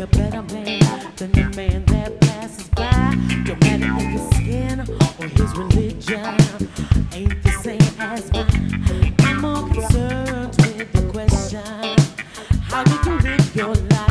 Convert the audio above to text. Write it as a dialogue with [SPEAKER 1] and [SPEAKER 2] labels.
[SPEAKER 1] a better man than the man that passes by. No matter if his skin or his religion ain't the same